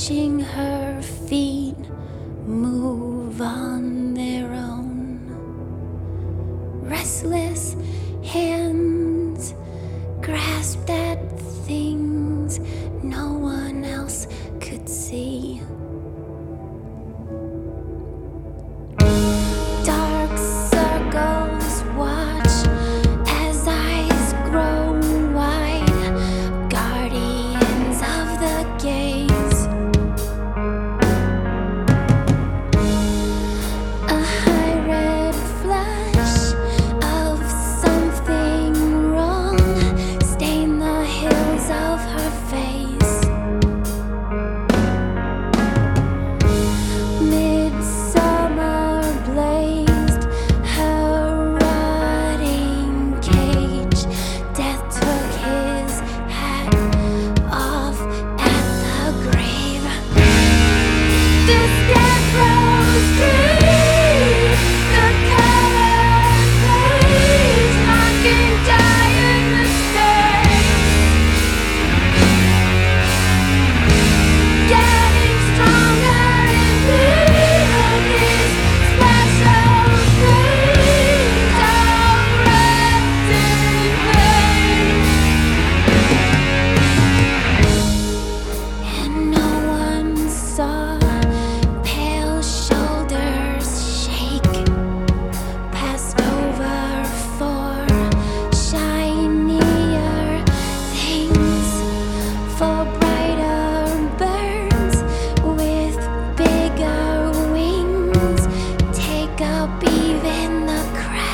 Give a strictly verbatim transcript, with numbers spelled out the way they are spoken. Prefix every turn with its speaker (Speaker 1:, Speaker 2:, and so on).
Speaker 1: watching her feet move on their own. Restless hands grasped at things no one else could see. Dark circles watch as eyes grow wide, guardians of the gaze. A high red flash of something wrong stained the hills of her face. Midsummer blazed her rotting cage. Death took his hat off at the grave. This death rose tree, the color fades, mocking giant mistakes. Getting stronger in melodies, splash of flames of wrapped in pain. And no one saw pale shoulders shake, passed over for shinier things, for brighter birds with bigger wings. Take up even the crowd.